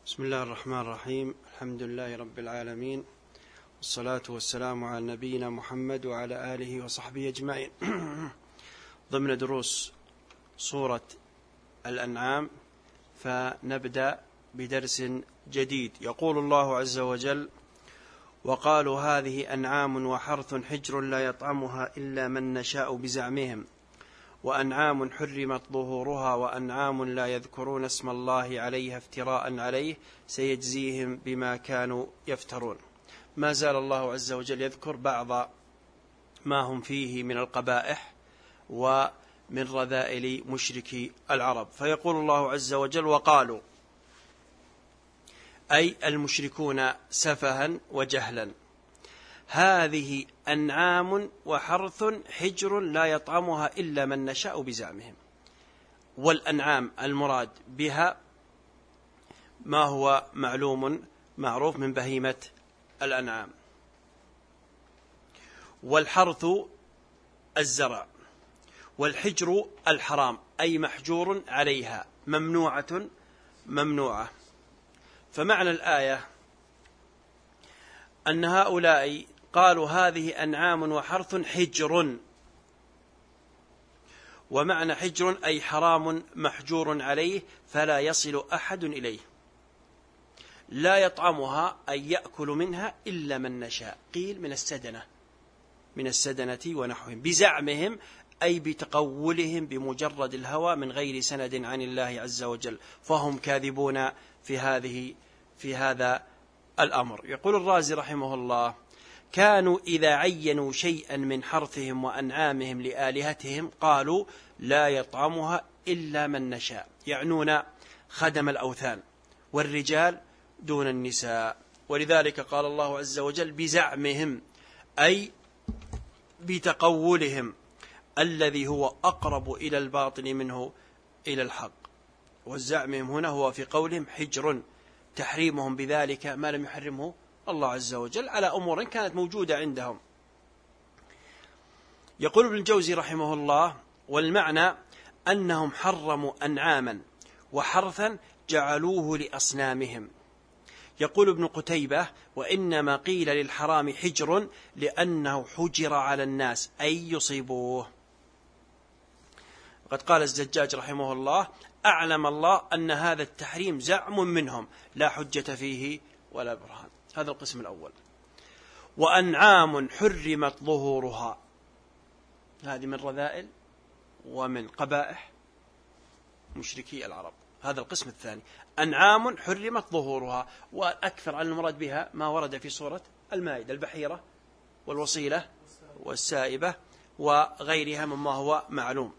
بسم الله الرحمن الرحيم. الحمد لله رب العالمين، والصلاة والسلام على نبينا محمد وعلى آله وصحبه أجمعين. ضمن دروس سورة الأنعام، فنبدأ بدرس جديد. يقول الله عز وجل: وقالوا هذه أنعام وحرث حجر لا يطعمها إلا من نشاء بزعمهم، وأنعام حرمت ظهورها وأنعام لا يذكرون اسم الله عليها افتراء عليه سيجزيهم بما كانوا يفترون. ما زال الله عز وجل يذكر بعض ما هم فيه من القبائح ومن رذائل مشركي العرب، فيقول الله عز وجل: وقالوا، أي المشركون سفها وجهلا: هذه أنعام وحرث حجر لا يطعمها إلا من نشاء بزعمهم. والأنعام المراد بها ما هو معلوم معروف من بهيمة الأنعام، والحرث الزرع، والحجر الحرام أي محجور عليها ممنوعة. فمعنى الآية أن هؤلاء قالوا هذه أنعام وحرث حجر، ومعنى حجر أي حرام محجور عليه فلا يصل أحد إليه، لا يطعمها أي يأكل منها إلا من نشاء، قيل من السدنة ونحوهم، بزعمهم أي بتقولهم بمجرد الهوى من غير سند عن الله عز وجل، فهم كاذبون في هذا الأمر. يقول الرازي رحمه الله: كانوا إذا عينوا شيئا من حرثهم وأنعامهم لآلهتهم قالوا لا يطعمها إلا من نشاء، يعنون خدم الأوثان والرجال دون النساء. ولذلك قال الله عز وجل: بزعمهم أي بتقولهم الذي هو أقرب إلى الباطل منه إلى الحق. والزعمهم هنا هو في قولهم حجر، تحريمهم بذلك ما لم يحرمه الله عز وجل على أمور كانت موجودة عندهم. يقول ابن الجوزي رحمه الله: والمعنى أنهم حرموا أنعاما وحرثا جعلوه لأصنامهم. يقول ابن قتيبة: وإنما قيل للحرام حجر لأنه حجر على الناس أي يصيبوه. وقد قال الزجاج رحمه الله: أعلم الله أن هذا التحريم زعم منهم لا حجة فيه ولا برهان. هذا القسم الأول. وأنعام حرمت ظهورها، هذه من رذائل ومن قبائح مشركي العرب. هذا القسم الثاني، أنعام حرمت ظهورها، والأكثر على المراد بها ما ورد في سورة المائدة: البحيرة والوصيلة والسائبة وغيرها مما هو معلوم،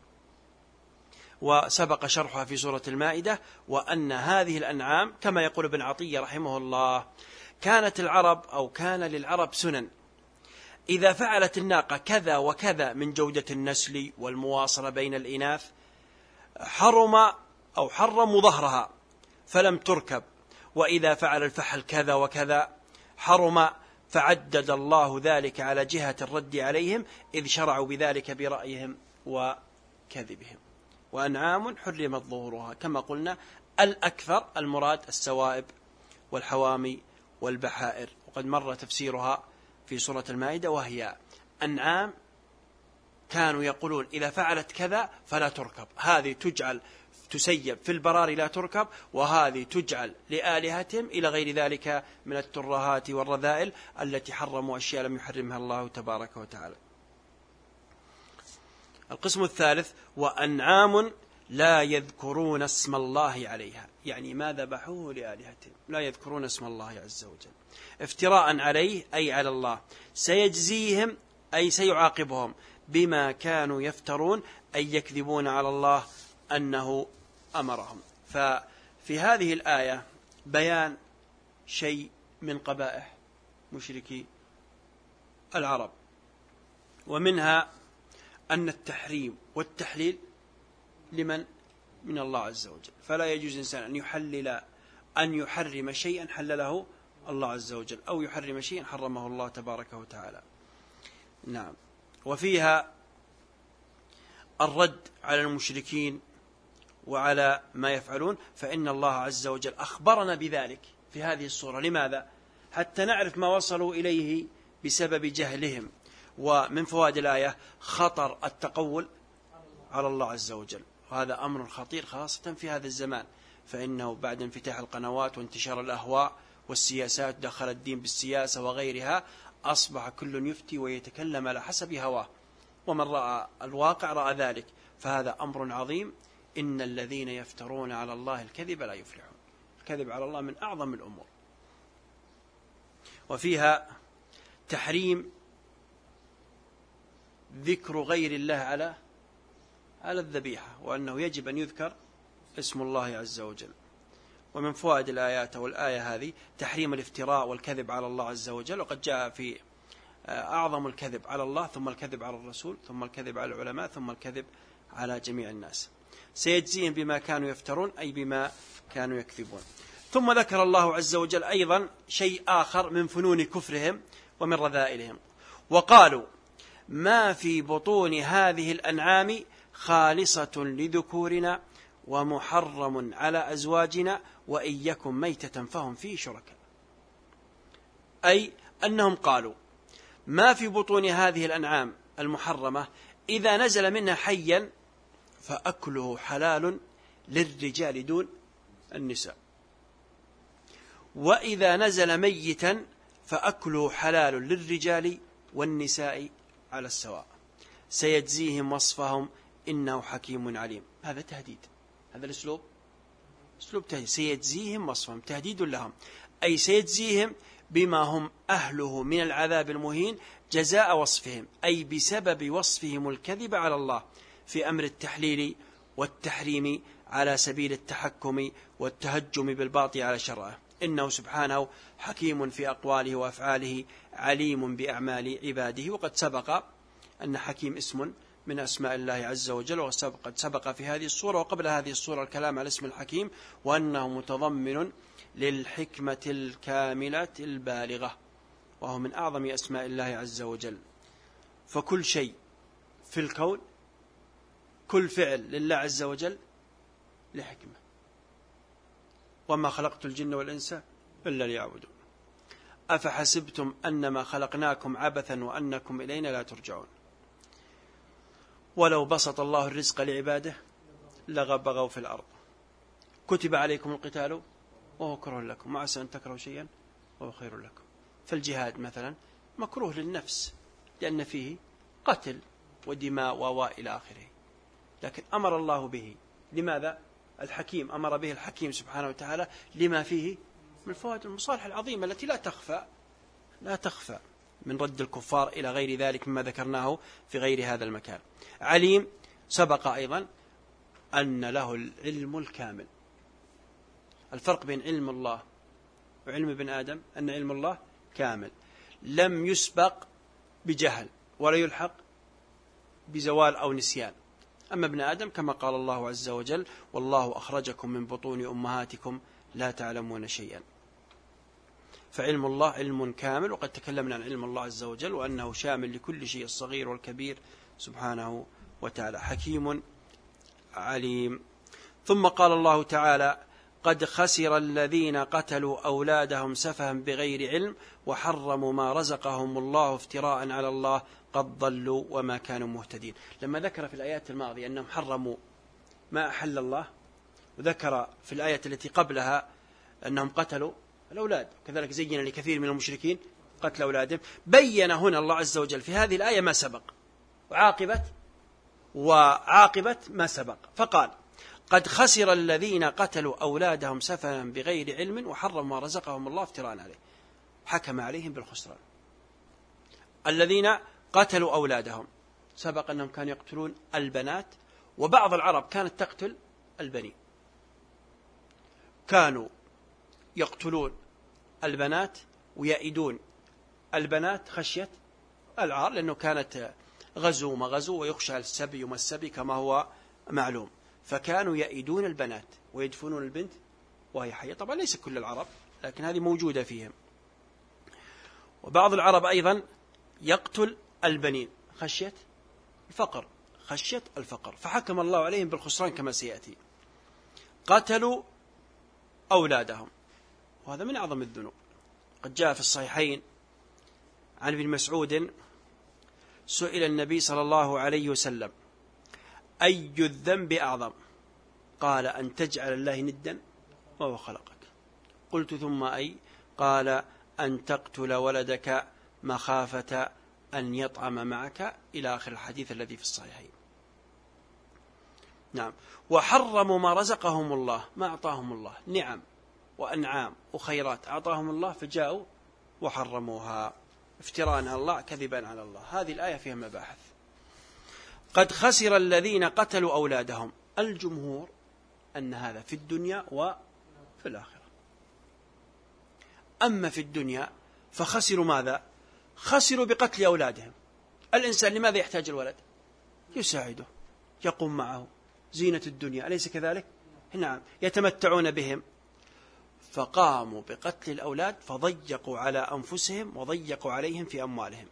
وسبق شرحها في سورة المائدة. وأن هذه الأنعام كما يقول ابن عطية رحمه الله: كانت العرب أو كان للعرب سنن، إذا فعلت الناقة كذا وكذا من جودة النسل والمواصلة بين الإناث حرموا ظهرها فلم تركب، وإذا فعل الفحل كذا وكذا حرم، فعدد الله ذلك على جهة الرد عليهم إذ شرعوا بذلك برأيهم وكذبهم. وأنعام حرمت ظهورها كما قلنا الأكثر المراد السوائب والحوامي والبحائر، وقد مر تفسيرها في سورة المائدة، وهي أنعام كانوا يقولون إذا فعلت كذا فلا تركب، هذه تجعل تسيب في البراري لا تركب، وهذه تجعل لآلهتهم إلى غير ذلك من الترهات والرذائل التي حرموا أشياء لم يحرمها الله تبارك وتعالى. القسم الثالث: وأنعام لا يذكرون اسم الله عليها، يعني ما ذبحوه لآلهتهم، لا يذكرون اسم الله عز وجل افتراء عليه أي على الله، سيجزيهم أي سيعاقبهم بما كانوا يفترون أي يكذبون على الله أنه أمرهم. ففي هذه الآية بيان شيء من قبائح مشركي العرب، ومنها أن التحريم والتحليل لمن من الله عز وجل، فلا يجوز إنسان أن يحرم شيئا حلله الله عز وجل، أو يحرم شيئا حرمه الله تبارك وتعالى. نعم. وفيها الرد على المشركين وعلى ما يفعلون، فإن الله عز وجل أخبرنا بذلك في هذه الصورة. لماذا؟ حتى نعرف ما وصلوا إليه بسبب جهلهم. ومن فوائد الآية خطر التقول على الله عز وجل، وهذا أمر خطير خاصة في هذا الزمان، فإنه بعد انفتاح القنوات وانتشار الأهواء والسياسات، دخل الدين بالسياسة وغيرها، أصبح كل يفتي ويتكلم على حسب هواه، ومن رأى الواقع رأى ذلك، فهذا أمر عظيم. إن الذين يفترون على الله الكذب لا يفلحون. الكذب على الله من أعظم الأمور. وفيها تحريم ذكر غير الله على الذبيحة، وأنه يجب أن يذكر اسم الله عز وجل. ومن فوائد الآيات والآية هذه تحريم الافتراء والكذب على الله عز وجل، وقد جاء في أعظم الكذب على الله، ثم الكذب على الرسول، ثم الكذب على العلماء، ثم الكذب على جميع الناس. سيجزيهم بما كانوا يفترون، أي بما كانوا يكذبون. ثم ذكر الله عز وجل أيضا شيء آخر من فنون كفرهم ومن رذائلهم، وقالوا ما في بطون هذه الأنعام خالصة لذكورنا ومحرم على أزواجنا وإن يكن ميتة فهم فيه شركاء. أي أنهم قالوا ما في بطون هذه الأنعام المحرمة إذا نزل منها حيا فأكله حلال للرجال دون النساء، وإذا نزل ميتا فأكله حلال للرجال والنساء على السواء، سيجزيهم وصفهم إنه حكيم عليم. هذا تهديد، هذا الأسلوب أسلوب تهديد. سيجزيهم وصفهم، تهديد لهم، أي سيجزيهم بما هم أهله من العذاب المهين جزاء وصفهم، أي بسبب وصفهم الكذب على الله في أمر التحليل والتحريم على سبيل التحكم والتهجم بالباطل على شرعه. إنه سبحانه حكيم في أقواله وأفعاله عليم بأعمال عباده. وقد سبق أن حكيم اسم من أسماء الله عز وجل، وقد سبق في هذه الصورة وقبل هذه الصورة الكلام على اسم الحكيم، وأنه متضمن للحكمة الكاملة البالغة، وهو من أعظم أسماء الله عز وجل. فكل شيء في الكون، كل فعل لله عز وجل لحكمة. وما خلقت الجن والإنس إلا ليعبدون أفحسبتم أنما خلقناكم عبثا وأنكم إلينا لا ترجعون ولو بسط الله الرزق لعباده لبغوا في الأرض كتب عليكم القتال وهو كره لكم وعسى أن تكرهوا شيئا وهو خير لكم. فالجهاد مثلا مكروه للنفس لأن فيه قتل ودماء وواء إلى آخره، لكن أمر الله به. لماذا؟ الحكيم أمر به الحكيم سبحانه وتعالى لما فيه من فوائد المصالح العظيمة التي لا تخفى من رد الكفار إلى غير ذلك مما ذكرناه في غير هذا المكان. عليم سبق أيضا أن له العلم الكامل. الفرق بين علم الله وعلم ابن آدم أن علم الله كامل لم يسبق بجهل ولا يلحق بزوال أو نسيان. أما ابن آدم كما قال الله عز وجل والله أخرجكم من بطون أمهاتكم لا تعلمون شيئا. فعلم الله علم كامل، وقد تكلمنا عن علم الله عز وجل وأنه شامل لكل شيء الصغير والكبير سبحانه وتعالى. حكيم عليم. ثم قال الله تعالى قد خسر الذين قتلوا أولادهم سفها بغير علم وحرموا ما رزقهم الله افتراء على الله قد ضلوا وما كانوا مهتدين. لما ذكر في الآيات الماضية أنهم حرموا ما أحل الله، وذكر في الآية التي قبلها أنهم قتلوا الأولاد، كذلك زين لكثير من المشركين قتل أولادهم، بين هنا الله عز وجل في هذه الآية ما سبق وعاقبة ما سبق، فقال قد خسر الذين قتلوا أولادهم سفها بغير علم وحرموا ما رزقهم الله افتراء عليه، حكم عليهم بالخسران. الذين قتلوا أولادهم سبق أنهم كانوا يقتلون البنات، وبعض العرب كانت تقتل البنين، كانوا يقتلون البنات ويأيدون البنات خشية العار، لأنه كانت غزو ما غزو ويخشى السبي وما السبي كما هو معلوم، فكانوا يأيدون البنات ويدفنون البنت وهي حية. طبعا ليس كل العرب لكن هذه موجودة فيهم. وبعض العرب أيضا يقتل البنين خشية الفقر، فحكم الله عليهم بالخسران كما سيأتي. قتلوا أولادهم، وهذا من أعظم الذنوب. قد جاء في الصحيحين عن ابن مسعود سئل النبي صلى الله عليه وسلم: أي الذنب أعظم؟ قال: أن تجعل الله ندا وهو خلقك. قلت: ثم أي؟ قال: أن تقتل ولدك مخافة أن يطعم معك، إلى آخر الحديث الذي في الصحيحين. نعم. وحرموا ما رزقهم الله، ما أعطاهم الله نعم وأنعام وخيرات أعطاهم الله، فجاءوا وحرموها افتراء على الله، كذبا على الله. هذه الآية فيها مباحث. قد خسر الذين قتلوا أولادهم. الجمهور أن هذا في الدنيا وفي الآخرة. أما في الدنيا فخسروا ماذا؟ خسروا بقتل أولادهم. الإنسان لماذا يحتاج الولد؟ يساعده، يقوم معه، زينة الدنيا، أليس كذلك؟ نعم. يتمتعون بهم، فقاموا بقتل الأولاد فضيقوا على أنفسهم وضيقوا عليهم في أموالهم.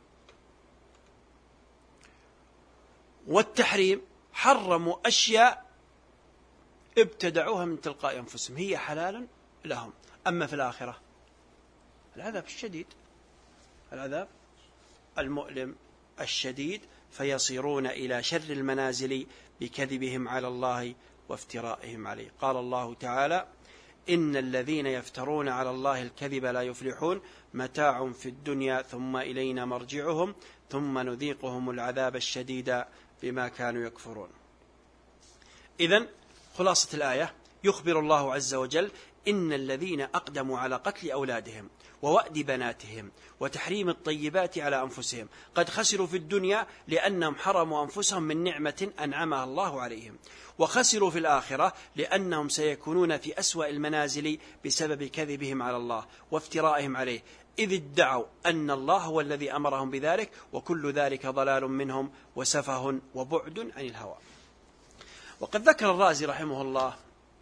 والتحريم حرموا أشياء ابتدعوها من تلقاء أنفسهم، هي حلال لهم. أما في الآخرة العذاب الشديد، العذاب المؤلم الشديد، فيصيرون إلى شر المنازل بكذبهم على الله وافترائهم عليه. قال الله تعالى: إن الذين يفترون على الله الكذب لا يفلحون، متاع في الدنيا ثم إلينا مرجعهم ثم نذيقهم العذاب الشديد بما كانوا يكفرون. إذن خلاصة الآية: يخبر الله عز وجل إن الذين أقدموا على قتل أولادهم ووأد بناتهم وتحريم الطيبات على أنفسهم قد خسروا في الدنيا لأنهم حرموا أنفسهم من نعمة أنعمها الله عليهم، وخسروا في الآخرة لأنهم سيكونون في أسوأ المنازل بسبب كذبهم على الله وافترائهم عليه، إذ ادعوا أن الله هو الذي أمرهم بذلك، وكل ذلك ضلال منهم وسفه وبعد عن الهوى. وقد ذكر الرازي رحمه الله،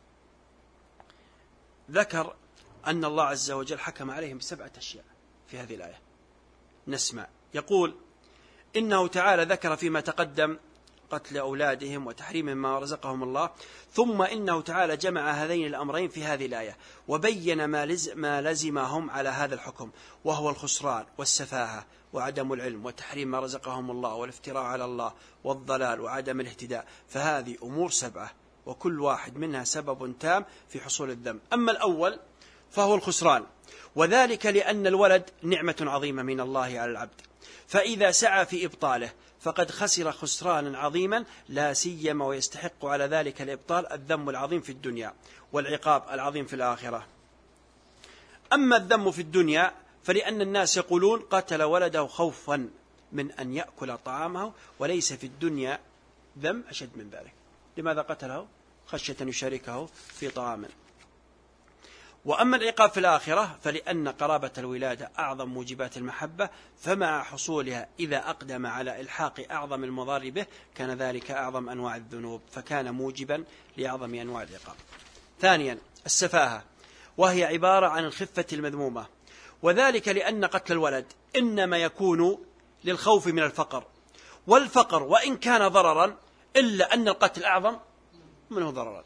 ذكر أن الله عز وجل حكم عليهم ب7 أشياء في هذه الآية. نسمع. يقول: إنه تعالى ذكر فيما تقدم قتل أولادهم وتحريم ما رزقهم الله، ثم إنه تعالى جمع هذين الأمرين في هذه الآية وبين ما لزمهم على هذا الحكم، وهو الخسران والسفاهة وعدم العلم وتحريم ما رزقهم الله والافتراء على الله والضلال وعدم الاهتداء. فهذه أمور 7، وكل واحد منها سبب تام في حصول الذنب. أما الأول فهو الخسران، وذلك لأن الولد نعمة عظيمة من الله على العبد، فإذا سعى في إبطاله فقد خسر خسرانا عظيما لا سيما، ويستحق على ذلك الإبطال الذم العظيم في الدنيا والعقاب العظيم في الآخرة. أما الذم في الدنيا فلأن الناس يقولون قتل ولده خوفا من أن يأكل طعامه، وليس في الدنيا ذم أشد من ذلك. لماذا قتله؟ خشية يشاركه في طعامه. وأما العقاب في الآخرة فلأن قرابة الولادة أعظم موجبات المحبة، فمع حصولها إذا أقدم على إلحاق أعظم المضار به كان ذلك أعظم أنواع الذنوب، فكان موجبا لأعظم أنواع العقاب. ثانيا السفاهة، وهي عبارة عن الخفة المذمومة، وذلك لأن قتل الولد إنما يكون للخوف من الفقر، والفقر وإن كان ضررا إلا أن القتل أعظم منه ضررا.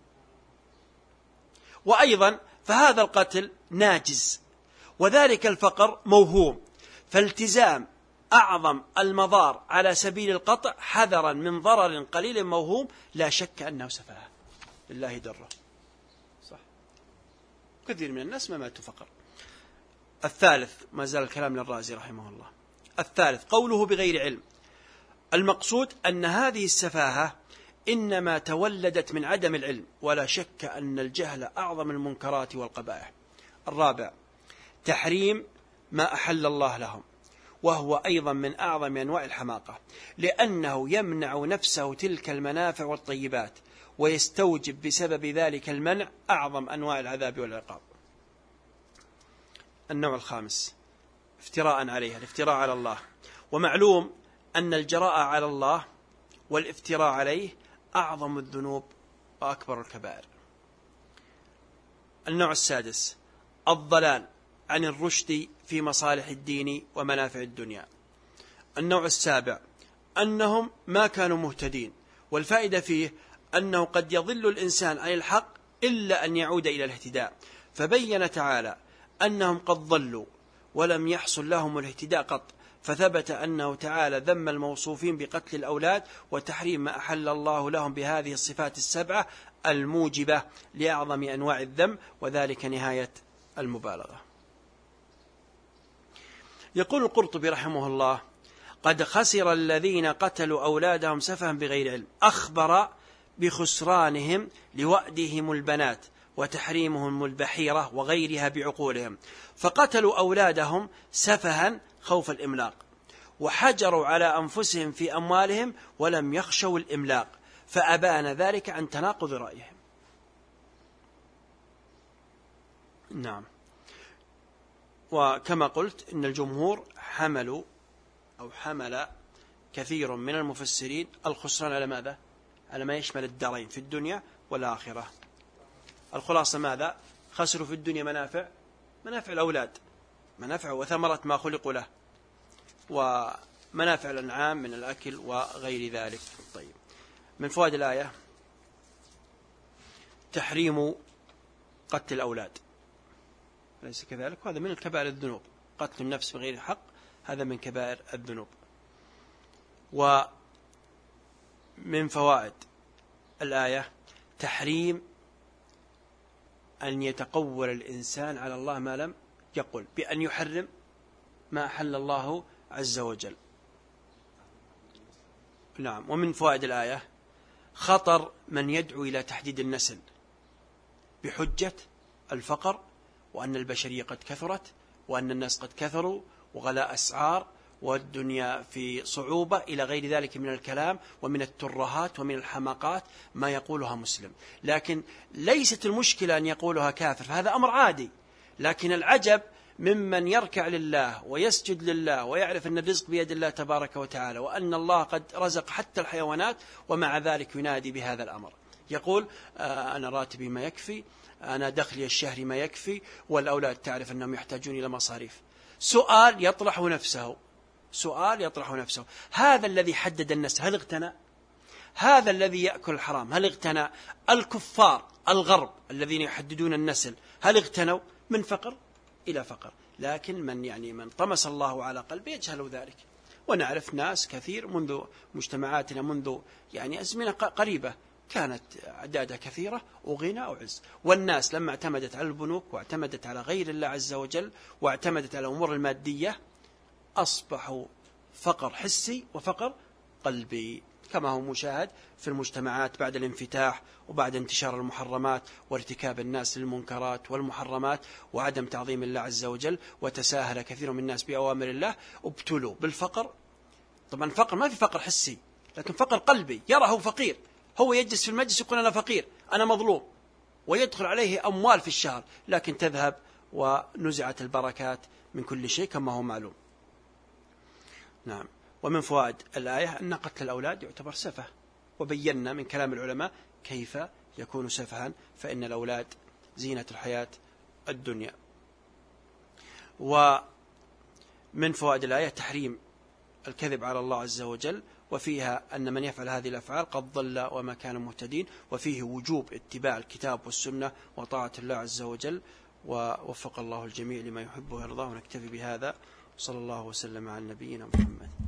وأيضا فهذا القتل ناجز، وذلك الفقر موهوم، فالتزام أعظم المضار على سبيل القطع حذرا من ضرر قليل موهوم لا شك أنه سفاهة لله دره. صح، كثير من الناس ما ماتوا فقر. الثالث، ما زال الكلام للرازي رحمه الله. الثالث قوله بغير علم، المقصود أن هذه السفاهة إنما تولدت من عدم العلم، ولا شك أن الجهل أعظم المنكرات والقبائح. الرابع تحريم ما أحل الله لهم، وهو أيضا من أعظم أنواع الحماقة، لأنه يمنع نفسه تلك المنافع والطيبات، ويستوجب بسبب ذلك المنع أعظم أنواع العذاب والعقاب. النوع الخامس افتراء عليها، الافتراء على الله، ومعلوم أن الجراءة على الله والافتراء عليه أعظم الذنوب وأكبر الكبائر. النوع السادس الضلال عن الرشد في مصالح الدين ومنافع الدنيا. النوع السابع أنهم ما كانوا مهتدين، والفائدة فيه أنه قد يضل الإنسان عن الحق إلا أن يعود إلى الاهتداء. فبين تعالى أنهم قد ضلوا ولم يحصل لهم الاهتداء قط، فثبت أنه تعالى ذم الموصوفين بقتل الأولاد وتحريم ما أحل الله لهم بهذه الصفات السبعة الموجبة لأعظم أنواع الذم، وذلك نهاية المبالغة. يقول القرطبي رحمه الله: قد خسر الذين قتلوا أولادهم سفها بغير علم، أخبر بخسرانهم لوأدهم البنات وتحريمهم البحيرة وغيرها بعقولهم، فقتلوا أولادهم سفها خوف الإملاق، وحجروا على أنفسهم في أموالهم ولم يخشوا الإملاق، فأبان ذلك عن تناقض رأيهم. نعم. وكما قلت إن الجمهور حمل كثير من المفسرين الخسران على ماذا؟ على ما يشمل الدارين في الدنيا والآخرة. الخلاصة ماذا؟ خسروا في الدنيا منافع الأولاد، منافع وثمرة ما خلقوا له، ومنافع الأنعام من الأكل وغير ذلك. طيب، من فوائد الآية تحريم قتل الأولاد، أليس كذلك؟ وهذا من الكبائر الذنوب، قتل النفس بغير حق هذا من كبائر الذنوب. ومن فوائد الآية تحريم أن يتقول الإنسان على الله ما لم يقل، بأن يحرم ما أحل الله عز وجل. نعم. ومن فوائد الآية خطر من يدعو إلى تحديد النسل بحجة الفقر، وأن البشرية قد كثرت، وأن الناس قد كثروا، وغلاء أسعار، والدنيا في صعوبة، إلى غير ذلك من الكلام ومن الترهات ومن الحماقات ما يقولها مسلم. لكن ليست المشكلة أن يقولها كافر، فهذا أمر عادي. لكن العجب ممن يركع لله ويسجد لله ويعرف أن الرزق بيد الله تبارك وتعالى، وأن الله قد رزق حتى الحيوانات، ومع ذلك ينادي بهذا الأمر، يقول أنا راتبي ما يكفي، أنا دخلي الشهري ما يكفي، والأولاد تعرف أنهم يحتاجون إلى مصاريف. سؤال يطرح نفسه، هذا الذي حدد النسل هل اغتنى؟ هذا الذي يأكل الحرام هل اغتنى؟ الكفار الغرب الذين يحددون النسل هل اغتنوا؟ من فقر إلى فقر. لكن من طمس الله على قلبه يجهل ذلك. ونعرف ناس كثير منذ مجتمعاتنا، منذ أزمنة قريبة، كانت أعدادها كثيرة وغنى وعز، والناس لما اعتمدت على البنوك واعتمدت على غير الله عز وجل واعتمدت على الأمور المادية أصبحوا فقر حسي وفقر قلبي، كما هو مشاهد في المجتمعات بعد الانفتاح وبعد انتشار المحرمات وارتكاب الناس للمنكرات والمحرمات وعدم تعظيم الله عز وجل، وتساهل كثير من الناس بأوامر الله، ابتلوا بالفقر. طبعا فقر ما في فقر حسي، لكن فقر قلبي، يراه فقير، هو يجلس في المجلس يقول أنا فقير أنا مظلوم، ويدخل عليه أموال في الشهر، لكن تذهب ونزعت البركات من كل شيء كما هو معلوم. نعم. ومن فوائد الآية أن قتل الأولاد يعتبر سفه، وبينا من كلام العلماء كيف يكون سفها، فإن الأولاد زينة الحياة الدنيا. ومن فوائد الآية تحريم الكذب على الله عز وجل، وفيها أن من يفعل هذه الأفعال قد ضل وما كانوا مهتدين، وفيه وجوب اتباع الكتاب والسنة وطاعة الله عز وجل. ووفق الله الجميع لما يحبه ويرضاه، ونكتفي بهذا. صلى الله وسلم على نبينا محمد.